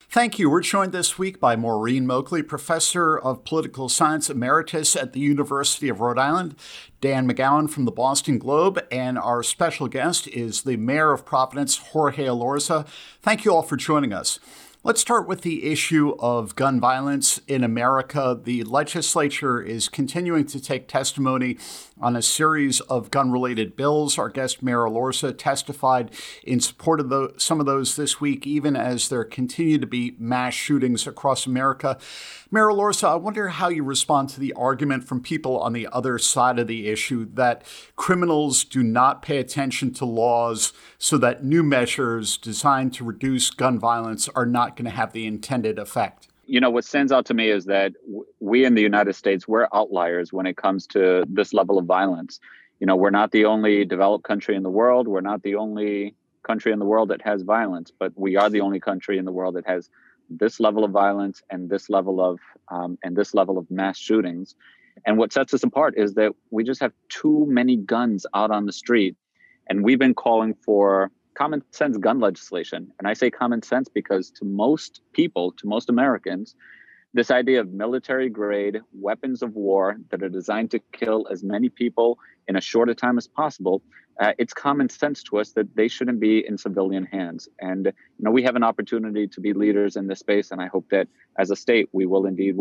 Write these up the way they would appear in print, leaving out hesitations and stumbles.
Thank you. We're joined this week by Maureen Moakley, Professor of Political Science Emeritus at the University of Rhode Island, Dan McGowan from the Boston Globe, and our special guest is the Mayor of Providence, Jorge Elorza. Thank you all for joining us. Let's start with the issue of gun violence in America. The legislature is continuing to take testimony on a series of gun-related bills. Our guest, Mayor Elorza, testified in support of some of those this week, even as there continue to be mass shootings across America. Mayor Elorza, I wonder how you respond to the argument from people on the other side of the issue that criminals do not pay attention to laws, so that new measures designed to reduce gun violence are not going to have the intended effect. You know, what stands out to me is that we in the United States, we're outliers when it comes to this level of violence. You know, we're not the only developed country in the world. We're not the only country in the world that has violence, but we are the only country in the world that has this level of violence and this level of mass shootings. And what sets us apart is that we just have too many guns out on the street. And we've been calling for common sense gun legislation. And I say common sense because to most people, to most Americans, this idea of military grade weapons of war that are designed to kill as many people in as short a time as possible, it's common sense to us that they shouldn't be in civilian hands. And you know, we have an opportunity to be leaders in this space, and I hope that as a state we will indeed.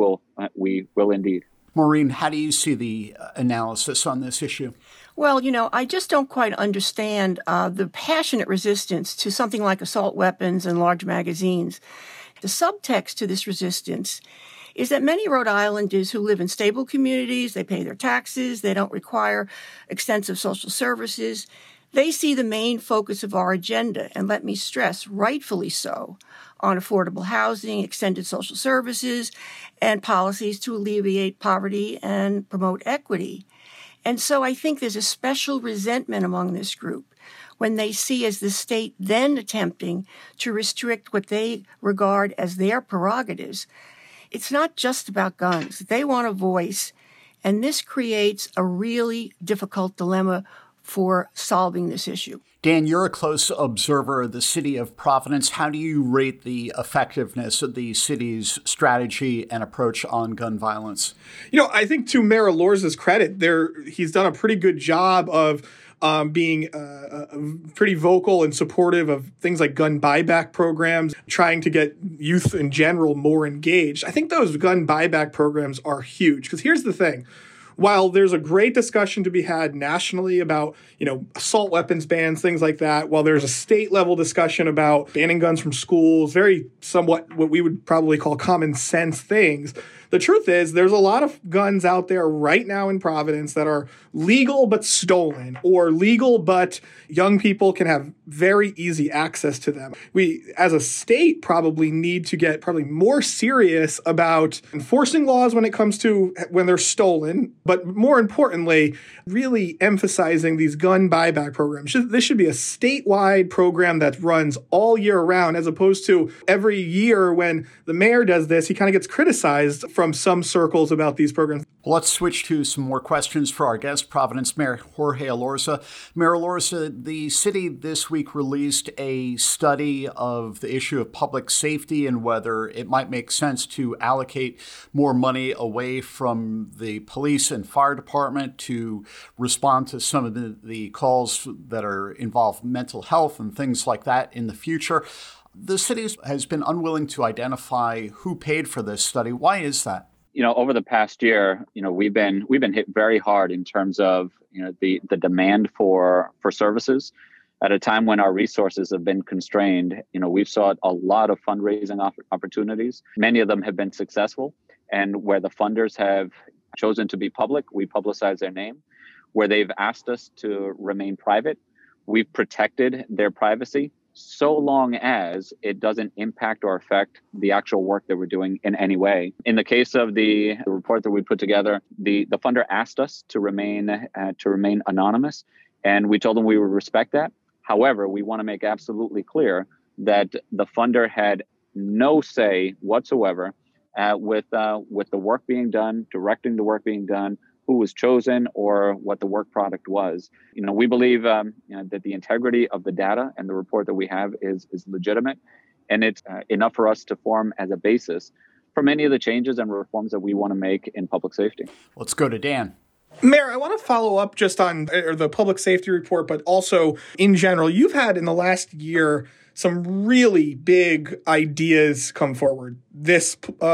Maureen, how do you see the analysis on this issue? Well, you know, I just don't quite understand the passionate resistance to something like assault weapons and large magazines. The subtext to this resistance is that many Rhode Islanders who live in stable communities, they pay their taxes, they don't require extensive social services, they see the main focus of our agenda, and let me stress, rightfully so, on affordable housing, extended social services, and policies to alleviate poverty and promote equity. And so I think there's a special resentment among this group when they see as the state then attempting to restrict what they regard as their prerogatives. It's not just about guns. They want a voice, and this creates a really difficult dilemma for solving this issue. Dan, you're a close observer of the city of Providence. How do you rate the effectiveness of the city's strategy and approach on gun violence? You know, I think to Mayor Elorza's credit, he's done a pretty good job of being pretty vocal and supportive of things like gun buyback programs, trying to get youth in general more engaged. I think those gun buyback programs are huge because here's the thing. While there's a great discussion to be had nationally about, you know, assault weapons bans, things like that, while there's a state level discussion about banning guns from schools, very somewhat what we would probably call common sense things, the truth is there's a lot of guns out there right now in Providence that are legal but stolen, or legal but young people can have very easy access to them. We, as a state, probably need to get more serious about enforcing laws when it comes to when they're stolen, but more importantly, really emphasizing these gun buyback programs. This should be a statewide program that runs all year round, as opposed to every year when the mayor does this, he kind of gets criticized from some circles about these programs. Let's switch to some more questions for our guest, Providence Mayor Jorge Elorza. Mayor Elorza, the city this week released a study of the issue of public safety and whether it might make sense to allocate more money away from the police and fire department to respond to some of the calls that are involve mental health and things like that in the future. The city has been unwilling to identify who paid for this study. Why is that? You know, over the past year, you know, we've been hit very hard in terms of, you know, the demand for services at a time when our resources have been constrained. You know, we've sought a lot of fundraising opportunities. Many of them have been successful, and where the funders have chosen to be public, we publicize their name. Where they've asked us to remain private, we've protected their privacy, so long as it doesn't impact or affect the actual work that we're doing in any way. In the case of the report that we put together, the funder asked us to remain anonymous, and we told them we would respect that. However, we want to make absolutely clear that the funder had no say whatsoever with the work being done, directing the work being done, who was chosen, or what the work product was. You know, we believe that the integrity of the data and the report that we have is legitimate. And it's enough for us to form as a basis for many of the changes and reforms that we want to make in public safety. Let's go to Dan. Mayor, I want to follow up just on the public safety report, but also in general. You've had in the last year some really big ideas come forward. This,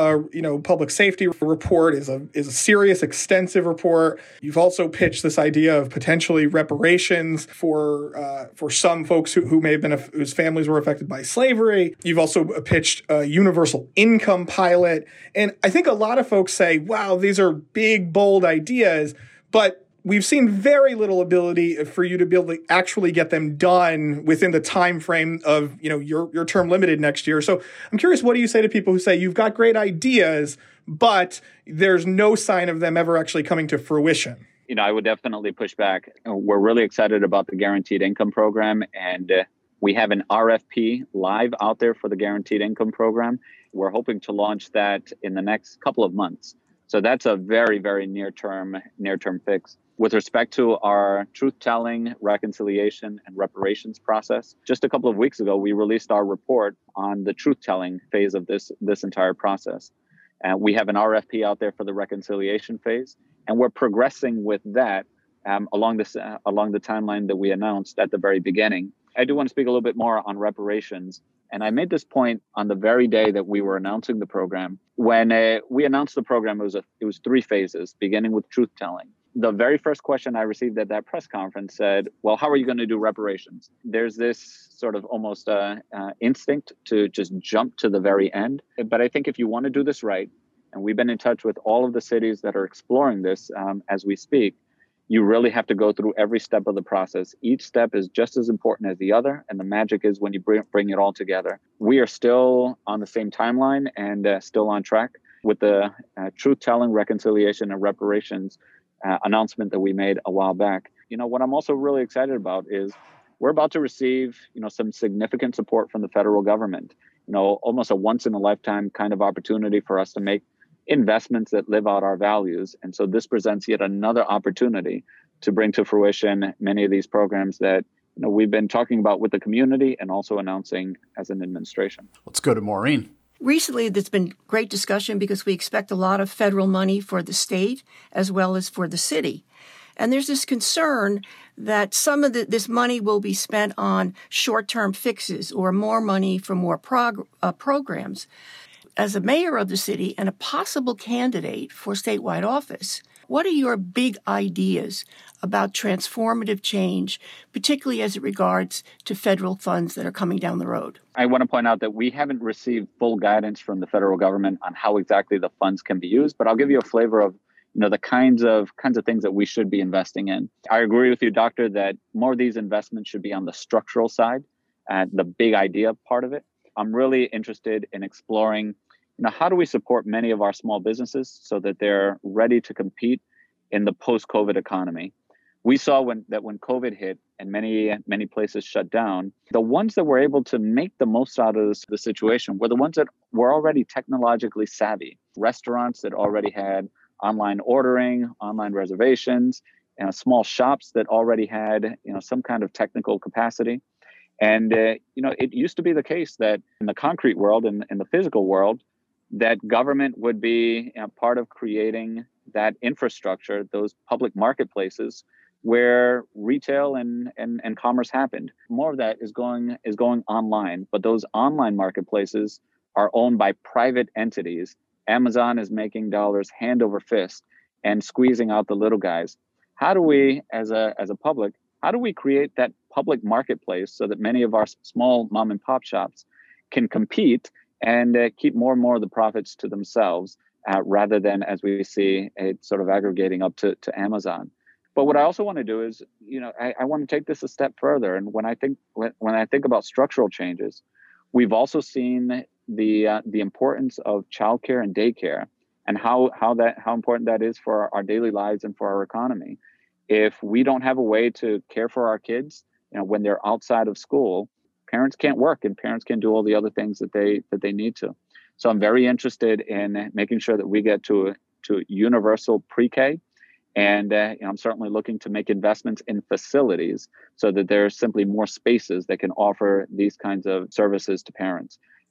public safety report is a serious, extensive report. You've also pitched this idea of potentially reparations for some folks who may have been whose families were affected by slavery. You've also pitched a universal income pilot, and I think a lot of folks say, "Wow, these are big, bold ideas," but we've seen very little ability for you to be able to actually get them done within the time frame of, your term limited next year. So I'm curious, what do you say to people who say you've got great ideas, but there's no sign of them ever actually coming to fruition? I would definitely push back. We're really excited about the Guaranteed Income Program, and we have an RFP live out there for the Guaranteed Income Program. We're hoping to launch that in the next couple of months. So that's a very, very near-term fix. With respect to our truth-telling, reconciliation, and reparations process, just a couple of weeks ago, we released our report on the truth-telling phase of this entire process. We have an RFP out there for the reconciliation phase, and we're progressing with that along the timeline that we announced at the very beginning. I do want to speak a little bit more on reparations. And I made this point on the very day that we were announcing the program. When we announced the program, it was 3 phases, beginning with truth-telling. The very first question I received at that press conference said, well, how are you going to do reparations? There's this sort of almost instinct to just jump to the very end. But I think if you want to do this right, and we've been in touch with all of the cities that are exploring this as we speak, you really have to go through every step of the process. Each step is just as important as the other. And the magic is when you bring it all together. We are still on the same timeline and still on track with the truth-telling, reconciliation, and reparations announcement that we made a while back. What I'm also really excited about is we're about to receive, some significant support from the federal government. Almost a once-in-a-lifetime kind of opportunity for us to make investments that live out our values. And so this presents yet another opportunity to bring to fruition many of these programs that we've been talking about with the community and also announcing as an administration. Let's go to Maureen. Recently, there's been great discussion because we expect a lot of federal money for the state as well as for the city. And there's this concern that some of this money will be spent on short-term fixes or more money for more programs. As a mayor of the city and a possible candidate for statewide office, what are your big ideas about transformative change, particularly as it regards to federal funds that are coming down the road? I want to point out that we haven't received full guidance from the federal government on how exactly the funds can be used, but I'll give you a flavor of the kinds of things that we should be investing in. I agree with you, Doctor, that more of these investments should be on the structural side, the big idea part of it. I'm really interested in exploring how do we support many of our small businesses so that they're ready to compete in the post-COVID economy? We saw when COVID hit and many places shut down, the ones that were able to make the most out of the situation were the ones that were already technologically savvy. Restaurants that already had online ordering, online reservations, small shops that already had some kind of technical capacity. And it used to be the case that in the concrete world and in the physical world, that government would be part of creating that infrastructure, those public marketplaces where retail and commerce happened. More of that is going online, but those online marketplaces are owned by private entities. Amazon is making dollars hand over fist and squeezing out the little guys. How do we, as a public, how do we create that public marketplace so that many of our small mom and pop shops can compete and keep more and more of the profits to themselves rather than, as we see, it sort of aggregating up to Amazon? But what I also want to do is, I want to take this a step further. And when I think about structural changes, we've also seen the importance of childcare and daycare and how important that is for our daily lives and for our economy. If we don't have a way to care for our kids, when they're outside of school, parents can't work and parents can't do all the other things that they need to. So I'm very interested in making sure that we get to universal pre-K. And I'm certainly looking to make investments in facilities so that there's simply more spaces that can offer these kinds of services to parents.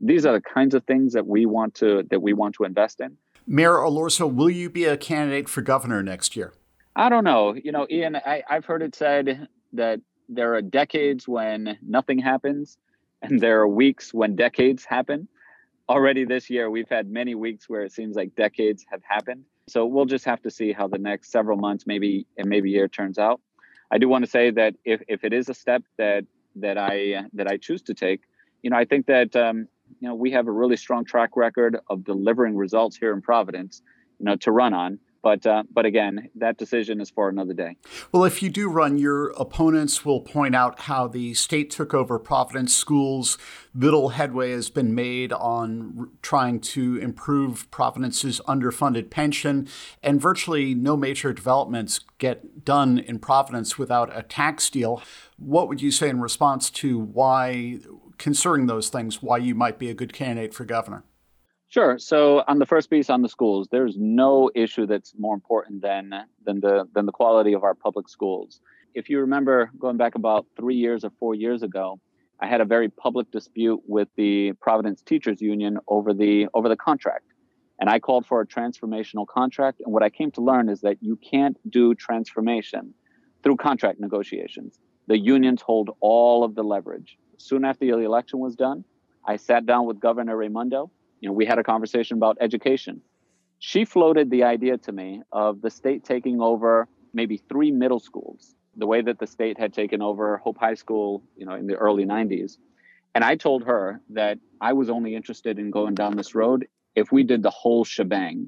These are the kinds of things that we want to invest in. Mayor Elorza, will you be a candidate for governor next year? I don't know. Ian, I've heard it said that there are decades when nothing happens, and there are weeks when decades happen. Already this year, we've had many weeks where it seems like decades have happened. So we'll just have to see how the next several months, maybe year turns out. I do want to say that if it is a step that I choose to take, I think that we have a really strong track record of delivering results here in Providence, to run on. But again, that decision is for another day. Well, if you do run, your opponents will point out how the state took over Providence schools. Little headway has been made on trying to improve Providence's underfunded pension, and virtually no major developments get done in Providence without a tax deal. What would you say in response to why, considering those things, why you might be a good candidate for governor? Sure. So on the first piece on the schools, there's no issue that's more important than the quality of our public schools. If you remember going back about 3 years or 4 years ago, I had a very public dispute with the Providence Teachers Union over the contract. And I called for a transformational contract. And what I came to learn is that you can't do transformation through contract negotiations. The unions hold all of the leverage. Soon after the election was done, I sat down with Governor Raimondo. We had a conversation about education. She floated the idea to me of the state taking over maybe 3 middle schools, the way that the state had taken over Hope High School, in the early 90s. And I told her that I was only interested in going down this road if we did the whole shebang.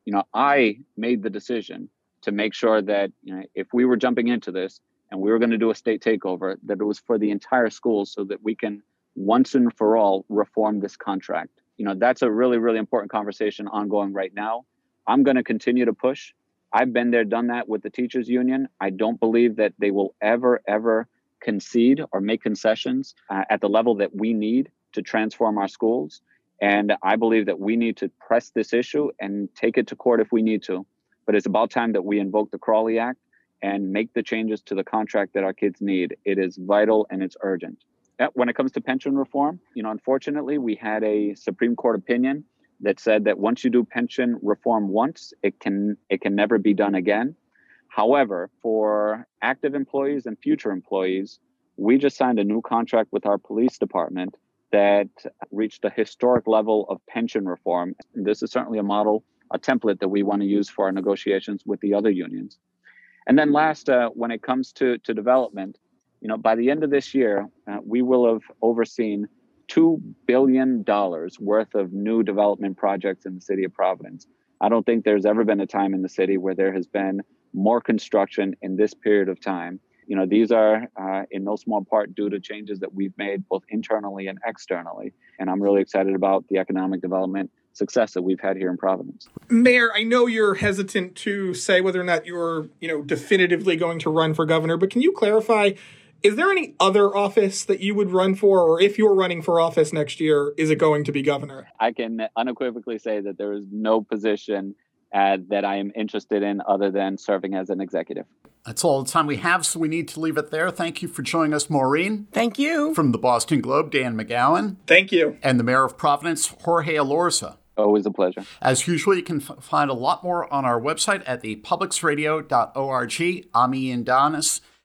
I made the decision to make sure that, if we were jumping into this and we were going to do a state takeover, that it was for the entire school so that we can once and for all reform this contract. That's a really, really important conversation ongoing right now. I'm going to continue to push. I've been there, done that with the teachers union. I don't believe that they will ever concede or make concessions at the level that we need to transform our schools. And I believe that we need to press this issue and take it to court if we need to. But it's about time that we invoke the Crawley Act and make the changes to the contract that our kids need. It is vital and it's urgent. When it comes to pension reform, unfortunately, we had a Supreme Court opinion that said that once you do pension reform once, it can never be done again. However, for active employees and future employees, we just signed a new contract with our police department that reached a historic level of pension reform. And this is certainly a template that we want to use for our negotiations with the other unions. And then last, when it comes to development, by the end of this year, we will have overseen $2 billion worth of new development projects in the city of Providence. I don't think there's ever been a time in the city where there has been more construction in this period of time. These are in no small part due to changes that we've made both internally and externally. And I'm really excited about the economic development success that we've had here in Providence. Mayor, I know you're hesitant to say whether or not you're, definitively going to run for governor, but can you clarify, is there any other office that you would run for, or if you're running for office next year, is it going to be governor? I can unequivocally say that there is no position that I am interested in other than serving as an executive. That's all the time we have, so we need to leave it there. Thank you for joining us, Maureen. Thank you. From the Boston Globe, Dan McGowan. Thank you. And the Mayor of Providence, Jorge Elorza. Always a pleasure. As usual, you can find a lot more on our website at thepublicsradio.org. I'm Ian Donis.